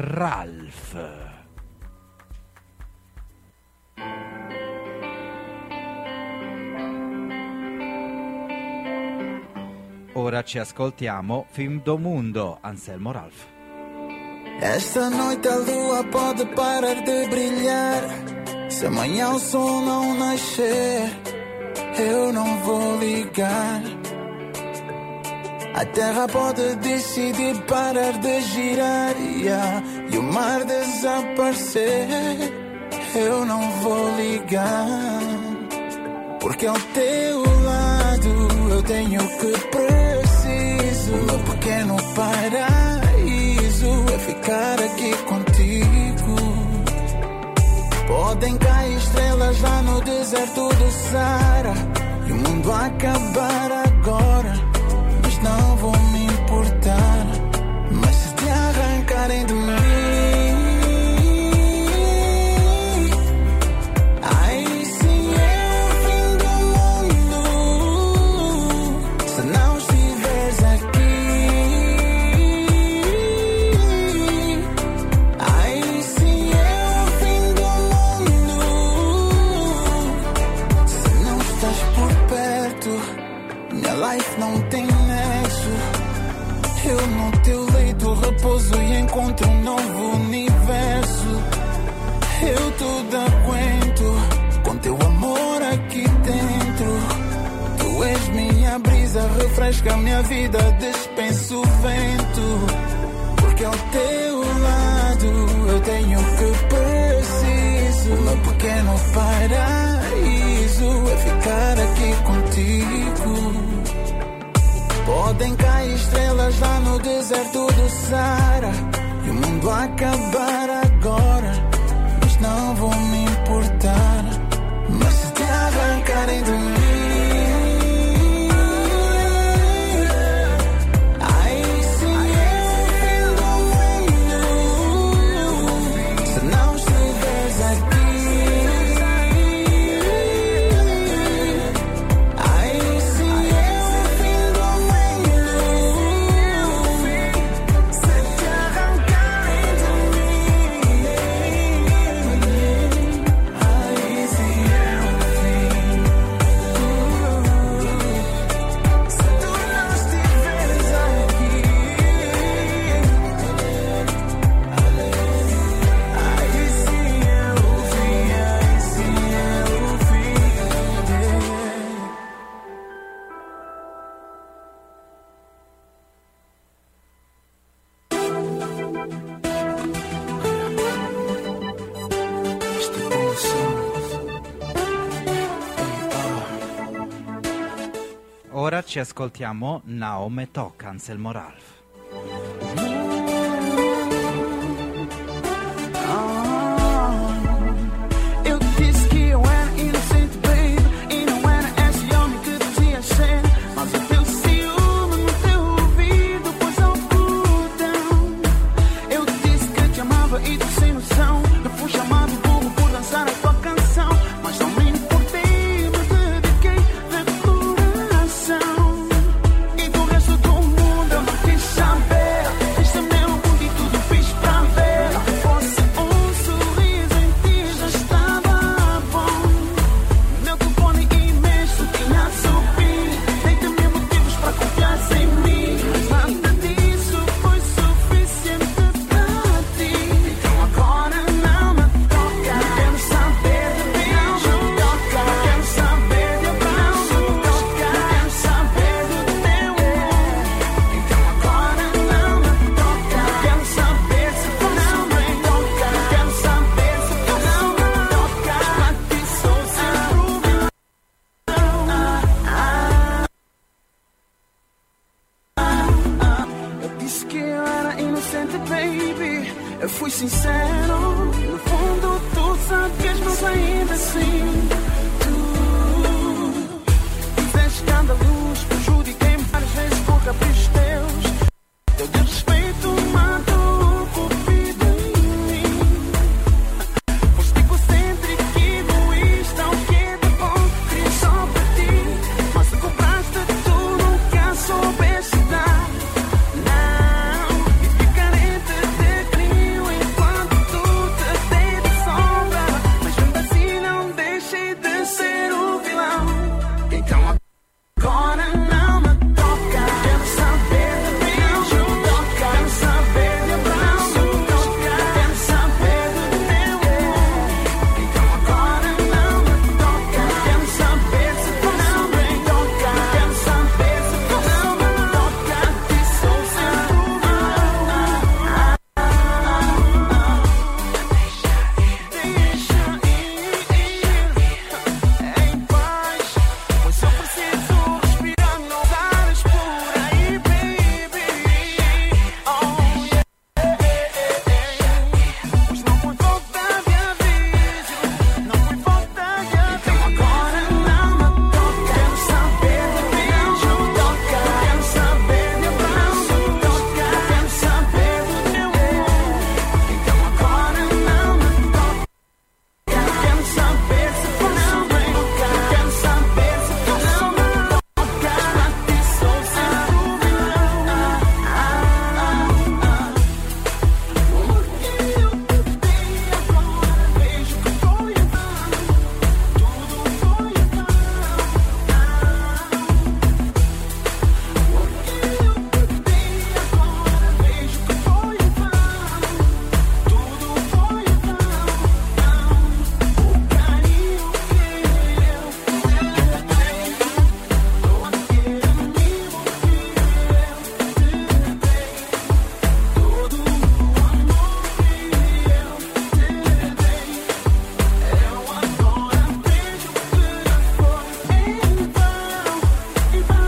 Ralph. Ora ci ascoltiamo Film do Mundo, Anselmo Ralph. Esta noite a lua pode parar de brilhar. Se amanhã o sol não nascer, eu não vou ligar. A terra pode decidir parar de girar, e o mar desaparecer, eu não vou ligar. Porque ao teu lado eu tenho o que preciso. O meu pequeno paraíso é ficar aqui contigo. Podem cair estrelas lá no deserto do Saara e o mundo acabar agora, mas não vou me importar. Mas se te arrancarem de mim, aí sim é o fim do mundo. Se não estiveres aqui, aí sim é o fim do mundo. Se não estás por perto, minha life não tem nexo. Eu no teu leito repouso e encontro um novo universo. Eu tudo aguento com teu amor aqui dentro. Tu és minha brisa, refresca minha vida, dispensa o vento. Porque ao teu lado eu tenho o que preciso. O meu pequeno paraíso é ficar aqui contigo. Podem cair estrelas lá no deserto do Saara e o mundo acabar agora, mas não vou me importar. ora ci ascoltiamo Naome Tocca, Anselmo Ralph. Eu disse que eu era inocente, baby, e não era esse homem que dizia ser. Mas o teu ciúme no teu ouvido pôs algodão. Eu disse que te amava e tu sem noção. Eu fui chamado burro por dançar a tua canção. Mas não me importei, me dediquei de coração. E do resto do mundo eu não quis saber. Este é meu mundo e tudo fiz pra ver. Fosse um sorriso em ti já estava bom. Meu telefone imenso tinha subido. Dei-te mil motivos para confiar em mim. Mas nada disso foi suficiente pra ti. Então agora não me toca. Quero saber de beijo, toca. Quero saber de abraço, toca. Quero saber do teu amor. Então agora não me toca. Quero saber se não me toca. Quero saber se não me toca. Pra ti sou sempre o vilão. Eu disse que eu era inocente, baby. Eu fui sincero. No fundo tu sabias, mas ainda assim tu fizeste escândalos. Prejudiquei-me várias vezes por caprichos teus. Teu desrespeito matou o cupido em mim. Foste egocêntrico e egoísta. O que é de bom queria só para ti. Mas se compraste tu nunca soubeste dar. Não, e fiquei carente de carinho enquanto tu te dei de sombra. Mas mesmo assim não deixei de ser o vilão. Então agora não me toca. Quero saber de beijo, toca. Quero saber de abraço, toca. Quero saber do teu amor. Então agora não me toca. Quero saber se não me toca. Quero saber se não me toca. Que sou sempre o vilão. Deixa ir em paz, pois eu preciso respirar. Não dares por aí, baby. Oh yeah. Pois não foi falta de aviso, não foi falta de aviso. Então agora não me toca. Quero saber de beijo, toca. Quero saber de abraço, toca. Quero saber do teu amor. Então agora não me toca. Quero saber se não me toca. Quero saber se não me toca. Pra ti sou sempre o vilão. O que eu te dei agora vejo que foi em vão. Tudo foi em vão. O que eu te dei agora vejo que foi em vão. Tudo foi em vão. O carinho que eu te dei, todo aquele amigo que eu te dei, todo o amor que eu te dei, eu agora vejo que foi em vão, em vão.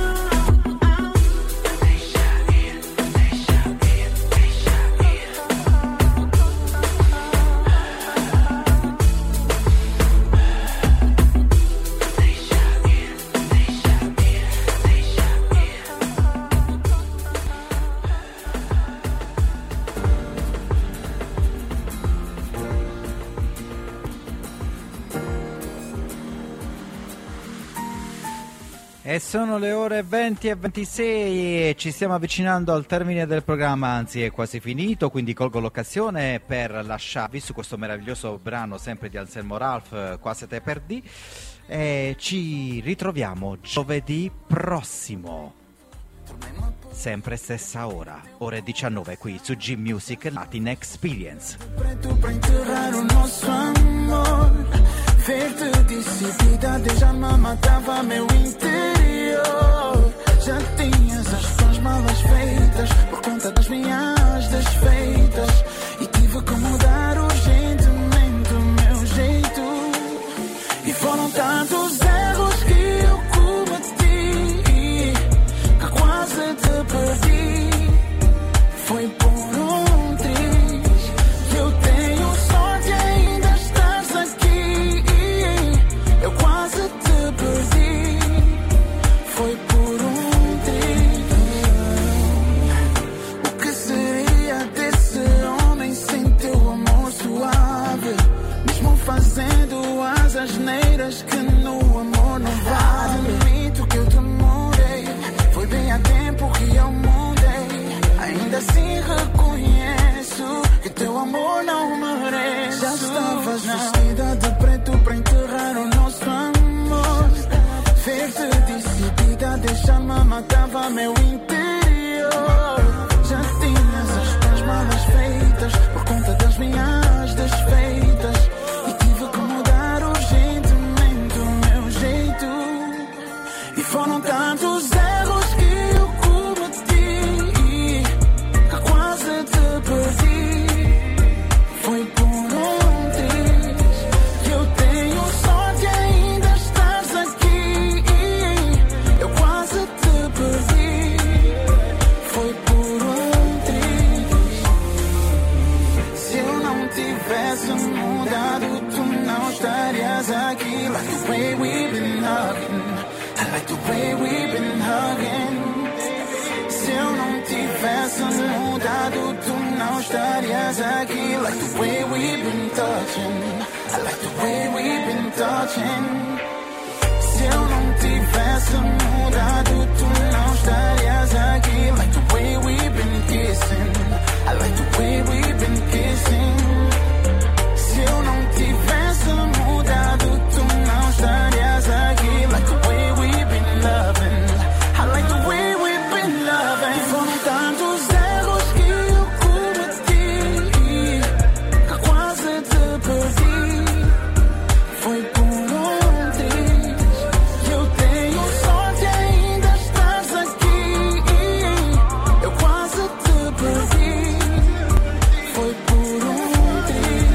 E sono le ore 20 e 26 e ci stiamo avvicinando al termine del programma, anzi è quasi finito, quindi colgo l'occasione per lasciarvi su questo meraviglioso brano sempre di Anselmo Ralph, Qua se te perdì, e ci ritroviamo giovedì prossimo, sempre stessa ora, ore 19 qui su G Music Latin Experience. Preto pra enterrar o nosso amor. Ver-te decidida já me matava meu interior. Já tinhas as tuas malas feitas por conta das minhas desfeitas. E tive que mudar urgentemente o meu jeito. E foram tantos erros que eu cometi. assim reconheço que teu amor não merece. Já estavas vestida de preto para enterrar o nosso amor. Ver-te decidida, deixar-me matava meu interior. Já tinhas as tuas malas feitas por conta das minhas desfeitas. E tive que mudar urgentemente o meu jeito. E foram tantos erros que eu cometi que quase te perdi. Foi por um triz que eu tenho sorte ainda estás aqui. Eu quase te perdi. Foi por um triz. Se eu não tivesse mudado, tu não estarias aqui. Like the way we've been hugging, like the way we've been hugging. Se eu não tivesse mudado, tu não estarias aqui. Like the way we've been touching, like the way we've been touching. Se eu não tivesse mudado, tu não estarias aqui. Like the way we've been kissing, like the way we've been kissing. Se eu não tivesse mudado, tu não estarias aqui. Like the way we've been loving, I like the way we've been loving. Foram tantos erros que eu cometi que quase te perdi. Foi por um triz que eu tenho sorte ainda estás aqui. Eu quase te perdi. Foi por um triz.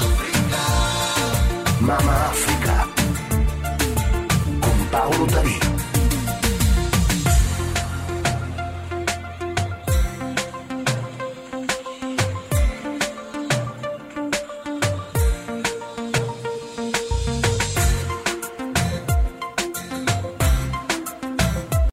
Mama Africa con Paolo Tarì.